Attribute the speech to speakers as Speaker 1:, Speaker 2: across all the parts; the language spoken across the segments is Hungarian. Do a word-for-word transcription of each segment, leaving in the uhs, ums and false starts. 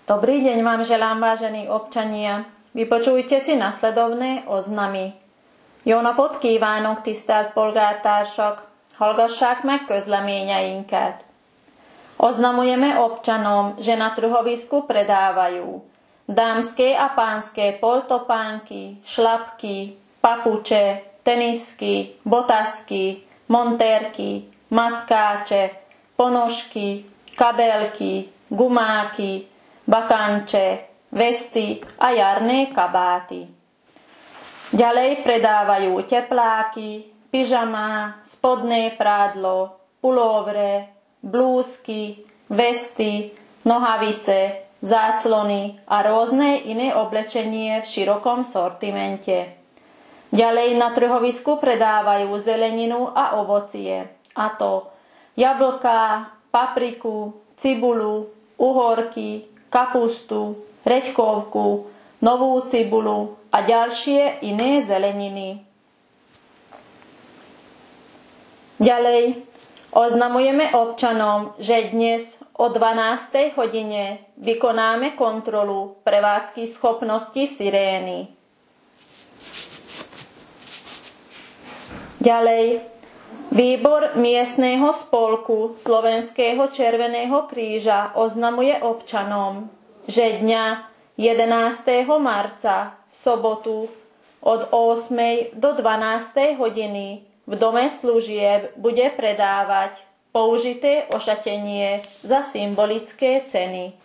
Speaker 1: Dobrý deň vám želám, vážení občania. Vypočujte si nasledovné oznamy. Jó napot kívánok, tisztelt polgártársak! Hallgassák meg közleményeinket. Oznamujeme občanom, že na trhovisku predávajú dámske a pánske poltopánky, šlapky, papuče, tenisky, botasky, montérky, maskáče, ponožky, kabelky, gumáky, bakanče, vesty a jarné kabáty. Ďalej predávajú tepláky, pyžamá, spodné prádlo, pulóvre, blúzky, vesty, nohavice, záclony a rôzne iné oblečenie v širokom sortimente. Ďalej na trhovisku predávajú zeleninu a ovocie, a to jablká, papriku, cibulu, uhorky, kapustu, reďkovku, novú cibulu a ďalšie iné zeleniny. Ďalej oznamujeme občanom, že dnes o dvanástej hodine vykonáme kontrolu prevádzky schopnosti sirény. Ďalej Výbor miestneho spolku Slovenského červeného kríža oznamuje občanom, že dňa jedenásteho marca v sobotu od ôsmej do dvanástej hodiny v dome služieb bude predávať použité ošatenie za symbolické ceny.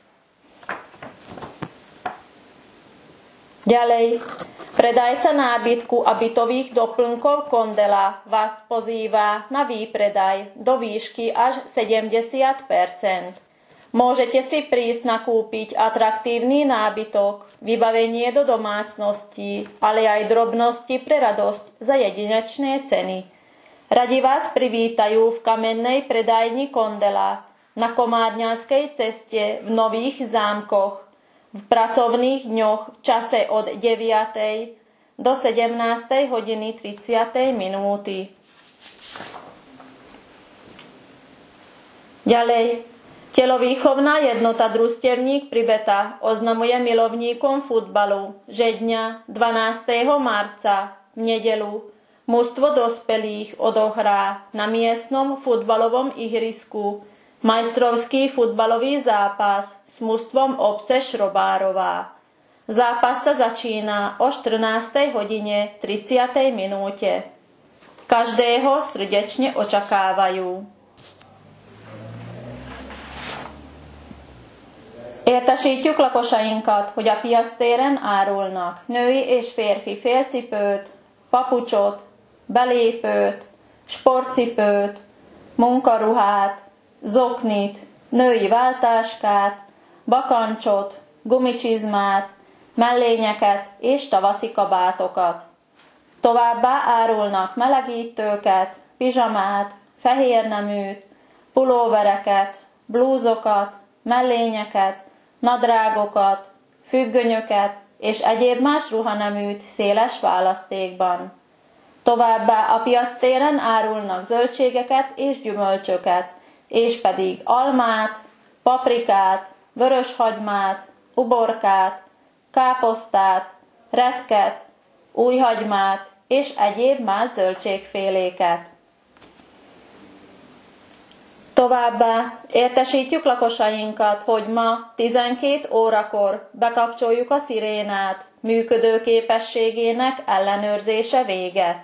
Speaker 1: Ďalej, predajca nábytku a bytových doplnkov Kondela vás pozýva na výpredaj do výšky až sedemdesiat percent. Môžete si prísť nakúpiť atraktívny nábytok, vybavenie do domácnosti, ale aj drobnosti pre radosť za jedinečné ceny. Radi vás privítajú v kamennej predajni Kondela na Komárňanskej ceste v Nových Zámkoch v pracovných dňoch v čase od deviatej do sedemnástej hodiny tridsiatej minúty. Ďalej, telovýchovná jednota Družstevník Pribeta oznamuje milovníkom futbalu, že dňa dvanásteho marca v nedeľu mužstvo dospelých odohrá na miestnom futbalovom ihrisku majstrovský futbalový zápas s mužstvom obce Šrobárová. Zápas sa začína o štrnástej hodine tridsiatej minúte. Každého srdečne očakávajú. Értesítjük lakosainkat, hogy a piactéren árulnak női és férfi félcipőt, papucsot, belépőt, sportcipőt, munkaruhát, zoknit, női váltáskát, bakancsot, gumicsizmát, mellényeket és tavaszi kabátokat. Továbbá árulnak melegítőket, pizsamát, fehérneműt, pulóvereket, blúzokat, mellényeket, nadrágokat, függönyöket és egyéb más ruhaneműt széles választékban. Továbbá a piactéren árulnak zöldségeket és gyümölcsöket, és pedig almát, paprikát, vöröshagymát, uborkát, káposztát, retket, újhagymát és egyéb más zöldségféléket. Továbbá értesítjük lakosainkat, hogy ma tizenkét órakor bekapcsoljuk a szirénát, működőképességének ellenőrzése véget.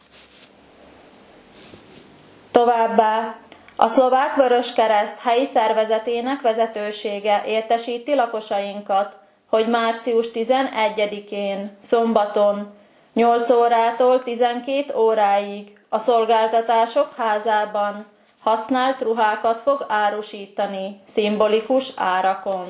Speaker 1: Továbbá a Szlovák Vöröskereszt helyi szervezetének vezetősége értesíti lakosainkat, hogy március tizenegyedikén, szombaton, nyolc órától tizenkét óráig a Szolgáltatások Házában használt ruhákat fog árusítani szimbolikus árakon.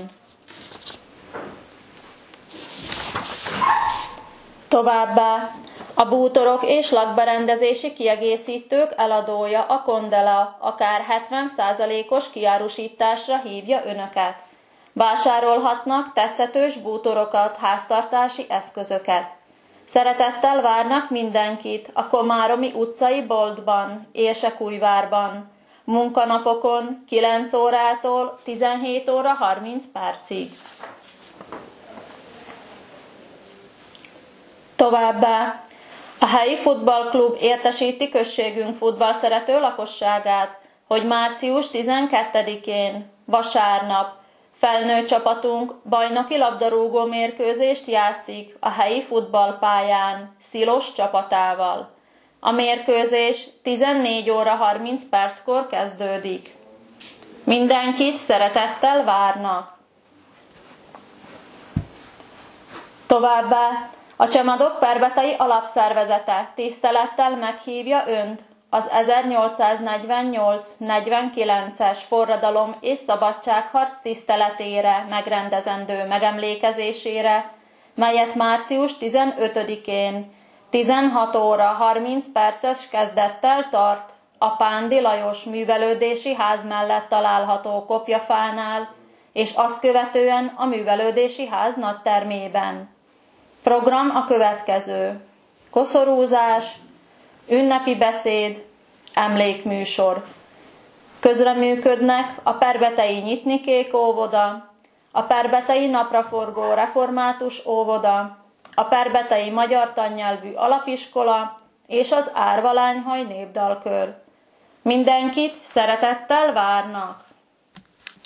Speaker 1: Továbbá a bútorok és lakberendezési kiegészítők eladója a Kondela akár hetven százalékos kiárusításra hívja önöket. Vásárolhatnak tetszetős bútorokat, háztartási eszközöket. Szeretettel várnak mindenkit a Komáromi utcai boltban, Érsekújvárban. munkanapokon kilenc órától tizenhét óra harminc percig. Továbbá a helyi futballklub értesíti községünk futballszerető lakosságát, hogy március tizenkettedikén, vasárnap felnőtt csapatunk bajnoki labdarúgó mérkőzést játszik a helyi futballpályán Szilos csapatával. A mérkőzés tizennégy óra harminc perckor kezdődik. Mindenkit szeretettel várnak. Továbbá a Csemadok Perbetei Alapszervezete tisztelettel meghívja Önt az ezernyolcszáznegyvennyolc negyvenkilences forradalom és szabadságharc tiszteletére megrendezendő megemlékezésére, melyet március tizenötödikén tizenhat óra harminc perces kezdettel tart a Pándi Lajos művelődési ház mellett található Kopjafánál, és azt követően a művelődési ház nagytermében. Program a következő: koszorúzás, ünnepi beszéd, emlékműsor. Közreműködnek a Perbetei Nyitnikék óvoda, a Perbetei Napraforgó Református óvoda, a Perbetei Magyar Tannyelvű Alapiskola és az Árvalányhaj Népdalkör. Mindenkit szeretettel várnak!